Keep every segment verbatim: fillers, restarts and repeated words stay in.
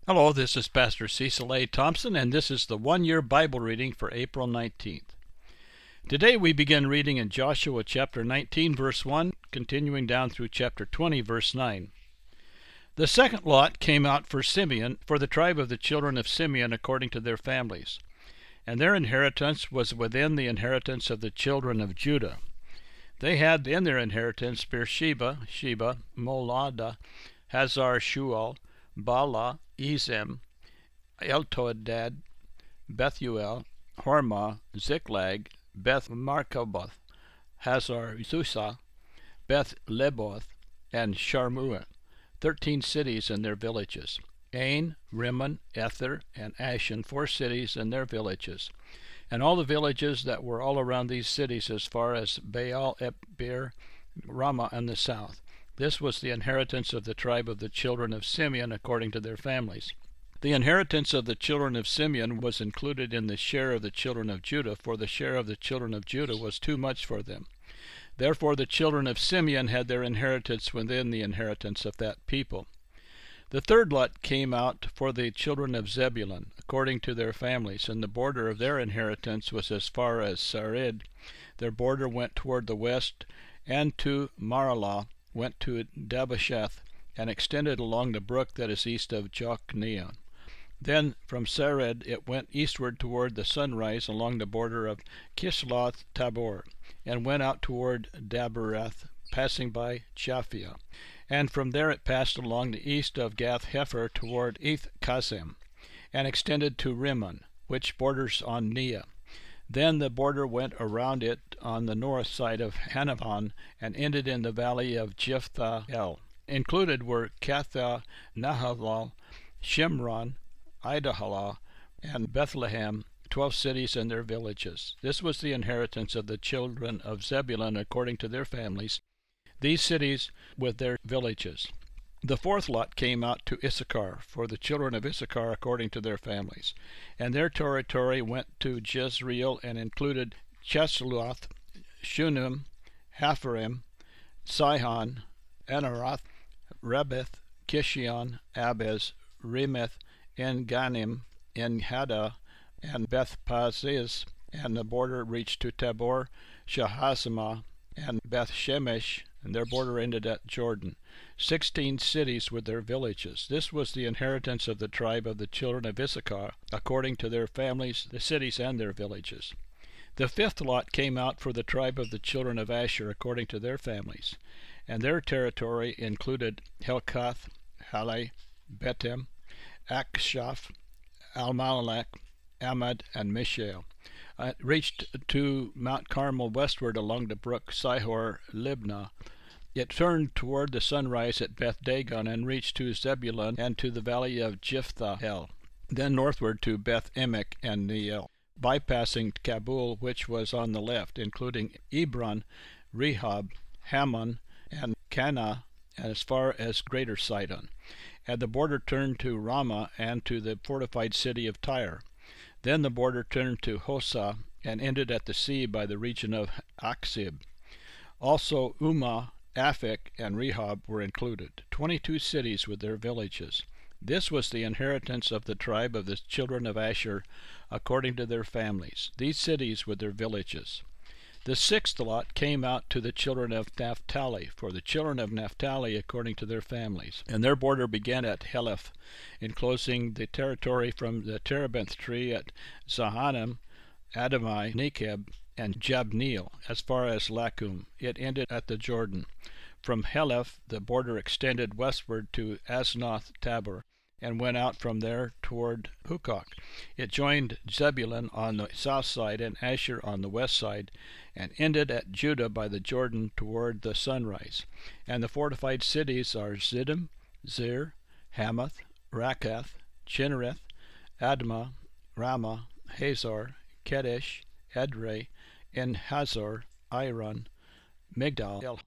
Hello, this is Pastor Cecil A. Thompson, and this is the one-year Bible reading for April nineteenth. Today we begin reading in Joshua chapter nineteen, verse one, continuing down through chapter twenty, verse nine. The second lot came out for Simeon, for the tribe of the children of Simeon according to their families, and their inheritance was within the inheritance of the children of Judah. They had in their inheritance Beersheba, Sheba, Moladah, Hazar Shual, Bala, Ezem, Eltodad, Bethuel, Hormah, Ziklag, Beth Markaboth, Hazar Susah, Beth Leboth, and Sharmuah, thirteen cities and their villages. Ain, Rimmon, Ether, and Ashan, four cities and their villages, and all the villages that were all around these cities as far as Baal, Epir, Ramah in the south. This was the inheritance of the tribe of the children of Simeon according to their families. The inheritance of the children of Simeon was included in the share of the children of Judah, for the share of the children of Judah was too much for them. Therefore the children of Simeon had their inheritance within the inheritance of that people. The third lot came out for the children of Zebulun, according to their families, and the border of their inheritance was as far as Sarid. Their border went toward the west, and to Maralah, went to Dabasheth, and extended along the brook that is east of Jokneam. Then from Sarid it went eastward toward the sunrise along the border of Kisloth Tabor, and went out toward Dabereth, passing by Japhia. And from there it passed along the east of Gath Hepher toward Eth Kazem, and extended to Rimmon, which borders on Neah. Then the border went around it on the north side of Hanavan, and ended in the valley of Jephthah-el. Included were Katha, Nahalal, Shimron, Idahalah, and Bethlehem, twelve cities and their villages. This was the inheritance of the children of Zebulun according to their families, these cities with their villages. The fourth lot came out to Issachar, for the children of Issachar according to their families, and their territory went to Jezreel, and included Chesulloth, Shunem, Hapharim, Sihon, Anaroth, Rebeth, Kishion, Abez, Remeth, En-Ganim, En-Haddah, and Beth-Paziz, and the border reached to Tabor, Shahazimah, and Beth-Shemesh, and their border ended at Jordan. Sixteen cities with their villages. This was the inheritance of the tribe of the children of Issachar, according to their families, the cities and their villages. The fifth lot came out for the tribe of the children of Asher, according to their families, and their territory included Helkath, Halai, Betem, Akshaph, Almalek, Amad, and Mishael. Uh, it reached to Mount Carmel westward along the brook Sihor Libnah. It turned toward the sunrise at Beth Dagon, and reached to Zebulun and to the valley of Jephthah-el, then northward to Beth Emek and Neiel, bypassing Kabul, which was on the left, including Ebron, Rehob, Hammon, and Cana, and as far as Greater Sidon. And the border turned to Ramah and to the fortified city of Tyre. Then the border turned to Hosah, and ended at the sea by the region of Aksib. Also Ummah, Aphek, and Rehob were included, twenty-two cities with their villages. This was the inheritance of the tribe of the children of Asher, according to their families, these cities with their villages. The sixth lot came out to the children of Naphtali, for the children of Naphtali according to their families, and their border began at Heleph, enclosing the territory from the terebinth tree at Zahanim, Adamai, Nekeb, and Jabneel, as far as Lacum. It ended at the Jordan. From Heleph the border extended westward to Aznoth Tabor, and went out from there toward Hukok. It joined Zebulun on the south side and Asher on the west side, and ended at Judah by the Jordan toward the sunrise. And the fortified cities are Ziddim, Zir, Hamath, Rakath, Chinnereth, Admah, Ramah, Hazor, Kedesh, Edrei, En-Hazor, Iron, Migdal,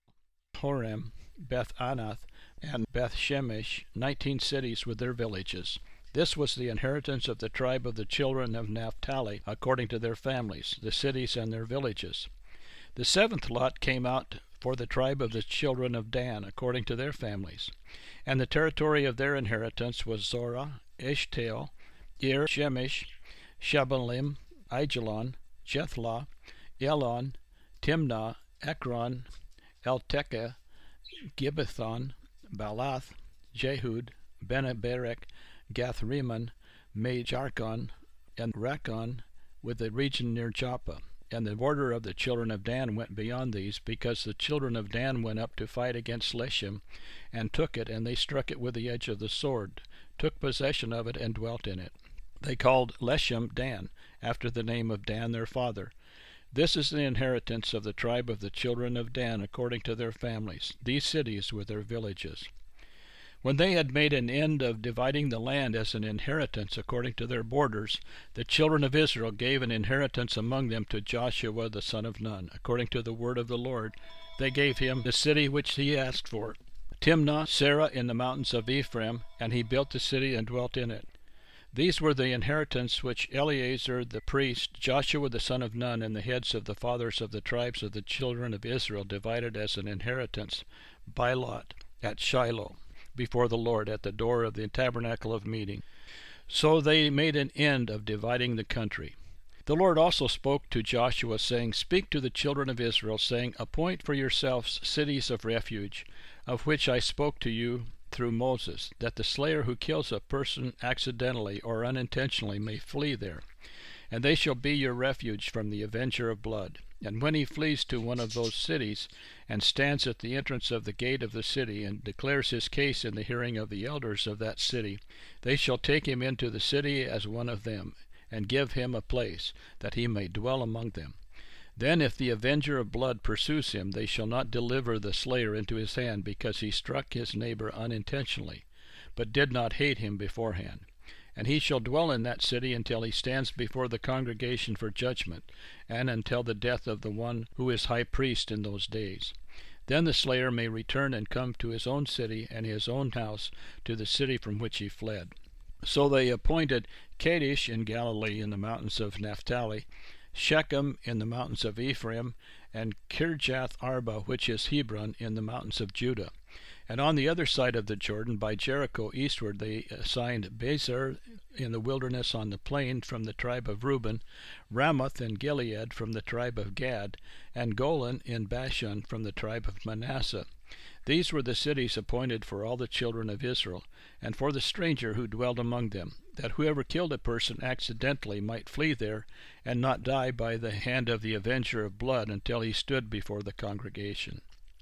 Horem, Beth-Anath, and Beth-Shemesh, nineteen cities with their villages. This was the inheritance of the tribe of the children of Naphtali, according to their families, the cities and their villages. The seventh lot came out for the tribe of the children of Dan, according to their families. And the territory of their inheritance was Zorah, Eshtaol, Ir, Shemesh, Shabalim, Aijalon, Jethlah, Elon, Timnah, Ekron, Eltekeh, Gibbethon, Baalath, Jehud, Benaberek, Gathrimmon, Majarkon, and Rakkon, with the region near Joppa. And the border of the children of Dan went beyond these, because the children of Dan went up to fight against Leshem, and took it, and they struck it with the edge of the sword, took possession of it, and dwelt in it. They called Leshem Dan, after the name of Dan their father. This is the inheritance of the tribe of the children of Dan, according to their families, these cities with their villages. When they had made an end of dividing the land as an inheritance according to their borders, the children of Israel gave an inheritance among them to Joshua the son of Nun. According to the word of the Lord, they gave him the city which he asked for, Timnah, Serah in the mountains of Ephraim, and he built the city and dwelt in it. These were the inheritance which Eleazar the priest, Joshua the son of Nun, and the heads of the fathers of the tribes of the children of Israel divided as an inheritance by lot at Shiloh, before the Lord, at the door of the tabernacle of meeting. So they made an end of dividing the country. The Lord also spoke to Joshua, saying, Speak to the children of Israel, saying, Appoint for yourselves cities of refuge, of which I spoke to you through Moses, that the slayer who kills a person accidentally or unintentionally may flee there. And they shall be your refuge from the avenger of blood. And when he flees to one of those cities, and stands at the entrance of the gate of the city, and declares his case in the hearing of the elders of that city, they shall take him into the city as one of them, and give him a place, that he may dwell among them. Then if the avenger of blood pursues him, they shall not deliver the slayer into his hand, because he struck his neighbor unintentionally, but did not hate him beforehand. And he shall dwell in that city until he stands before the congregation for judgment, and until the death of the one who is high priest in those days. Then the slayer may return and come to his own city and his own house, to the city from which he fled. So they appointed Kadesh in Galilee in the mountains of Naphtali, Shechem in the mountains of Ephraim, and Kirjath Arba, which is Hebron, in the mountains of Judah. And on the other side of the Jordan, by Jericho eastward, they assigned Bezer in the wilderness on the plain from the tribe of Reuben, Ramoth in Gilead from the tribe of Gad, and Golan in Bashan from the tribe of Manasseh. These were the cities appointed for all the children of Israel, and for the stranger who dwelled among them, that whoever killed a person accidentally might flee there, and not die by the hand of the avenger of blood until he stood before the congregation.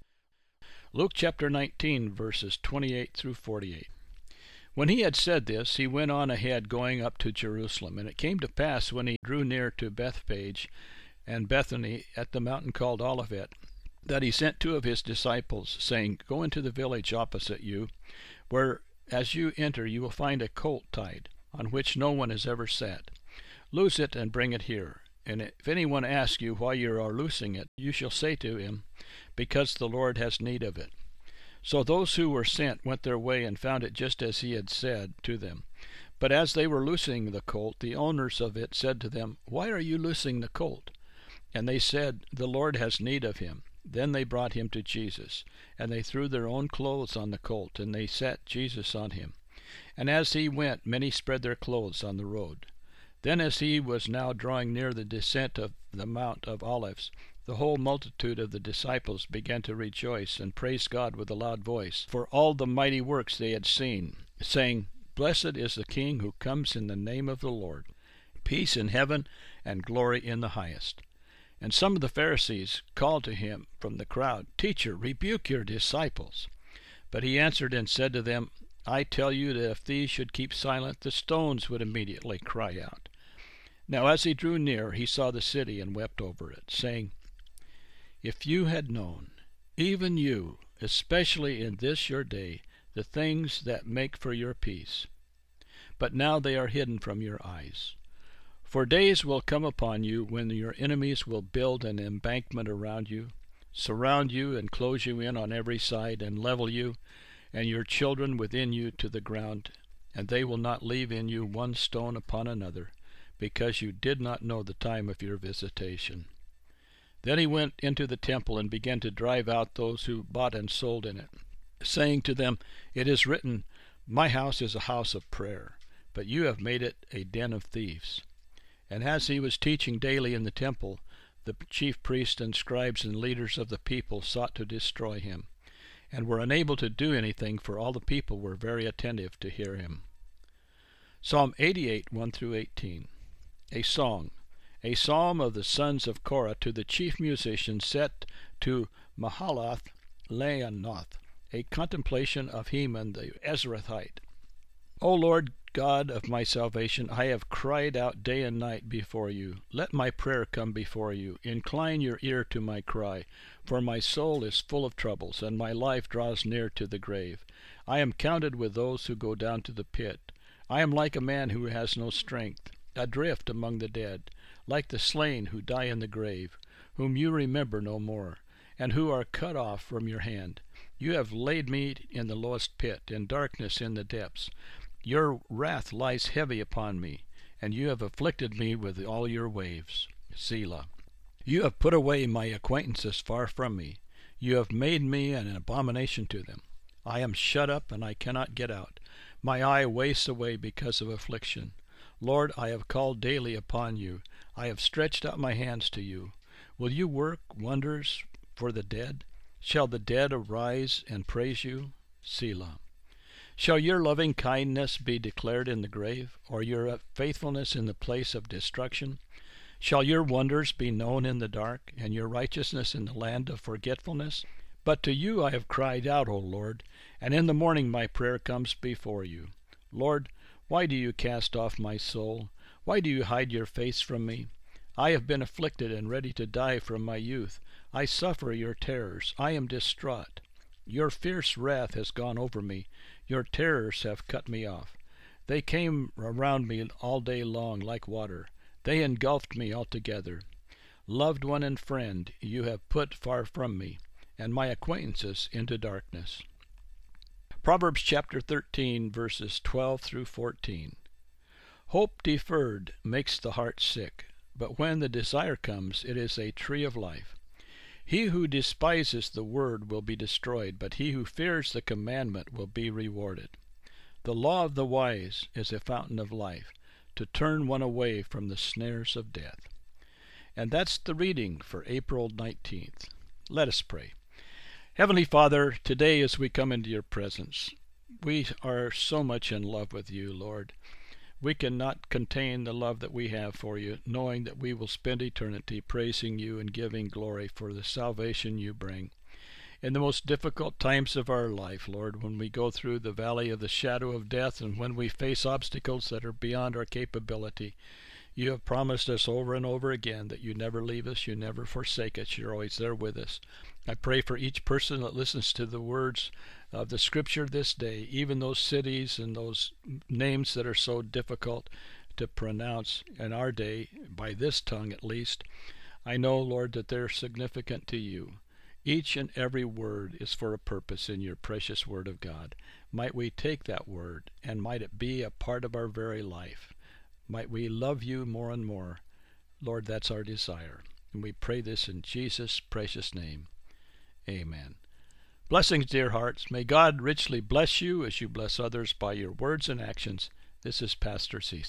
Luke chapter nineteen, verses twenty-eight through forty-eight. When he had said this, he went on ahead, going up to Jerusalem. And it came to pass, when he drew near to Bethphage and Bethany at the mountain called Olivet, that he sent two of his disciples, saying, Go into the village opposite you, where as you enter you will find a colt tied, on which no one has ever sat. Loose it and bring it here. And if anyone asks you why you are loosing it, you shall say to him, Because the Lord has need of it. So those who were sent went their way and found it just as he had said to them. But as they were loosing the colt, the owners of it said to them, Why are you loosing the colt? And they said, The Lord has need of him. Then they brought him to Jesus, and they threw their own clothes on the colt, and they set Jesus on him. And as he went, many spread their clothes on the road. Then as he was now drawing near the descent of the Mount of Olives, the whole multitude of the disciples began to rejoice and praise God with a loud voice for all the mighty works they had seen, saying, Blessed is the King who comes in the name of the Lord, peace in heaven and glory in the highest. And some of the Pharisees called to him from the crowd, Teacher, rebuke your disciples. But he answered and said to them, I tell you that if these should keep silent, the stones would immediately cry out. Now as he drew near, he saw the city and wept over it, saying, If you had known, even you, especially in this your day, the things that make for your peace, but now they are hidden from your eyes. For days will come upon you when your enemies will build an embankment around you, surround you and close you in on every side, and level you and your children within you to the ground, and they will not leave in you one stone upon another, because you did not know the time of your visitation. Then he went into the temple and began to drive out those who bought and sold in it, saying to them, "It is written, My house is a house of prayer, but you have made it a den of thieves." And as he was teaching daily in the temple, the chief priests and scribes and leaders of the people sought to destroy him, and were unable to do anything, for all the people were very attentive to hear him. Psalm eighty-eight, one through eighteen. A song. A psalm of the sons of Korah to the chief musician, set to Mahalath Leannoth, a contemplation of Heman the Ezrathite. O Lord God of my salvation, I have cried out day and night before you. Let my prayer come before you. Incline your ear to my cry, for my soul is full of troubles, and my life draws near to the grave. I am counted with those who go down to the pit. I am like a man who has no strength, adrift among the dead, like the slain who die in the grave, whom you remember no more, and who are cut off from your hand. You have laid me in the lowest pit, in darkness in the depths. Your wrath lies heavy upon me, and you have afflicted me with all your waves. Selah. You have put away my acquaintances far from me. You have made me an abomination to them. I am shut up, and I cannot get out. My eye wastes away because of affliction. Lord, I have called daily upon you. I have stretched out my hands to you. Will you work wonders for the dead? Shall the dead arise and praise you? Selah. Shall your loving kindness be declared in the grave, or your faithfulness in the place of destruction? Shall your wonders be known in the dark, and your righteousness in the land of forgetfulness? But to you I have cried out, O Lord, and in the morning my prayer comes before you. Lord, why do you cast off my soul? Why do you hide your face from me? I have been afflicted and ready to die from my youth. I suffer your terrors. I am distraught. Your fierce wrath has gone over me. Your terrors have cut me off. They came around me all day long like water. They engulfed me altogether. Loved one and friend you have put far from me, and my acquaintances into darkness. Proverbs chapter thirteen, verses twelve through fourteen. Hope deferred makes the heart sick, but when the desire comes, it is a tree of life. He who despises the word will be destroyed, but he who fears the commandment will be rewarded. The law of the wise is a fountain of life, to turn one away from the snares of death. And that's the reading for April nineteenth. Let us pray. Heavenly Father, today as we come into your presence, we are so much in love with you, Lord. We cannot contain the love that we have for you, knowing that we will spend eternity praising you and giving glory for the salvation you bring. In the most difficult times of our life, Lord, when we go through the valley of the shadow of death and when we face obstacles that are beyond our capability, you have promised us over and over again that you never leave us, you never forsake us, you're always there with us. I pray for each person that listens to the words of the Scripture this day, even those cities and those names that are so difficult to pronounce in our day, by this tongue at least. I know, Lord, that they're significant to you. Each and every word is for a purpose in your precious Word of God. Might we take that word, and might it be a part of our very life. Might we love you more and more. Lord, that's our desire. And we pray this in Jesus' precious name. Amen. Blessings, dear hearts. May God richly bless you as you bless others by your words and actions. This is Pastor Cecil.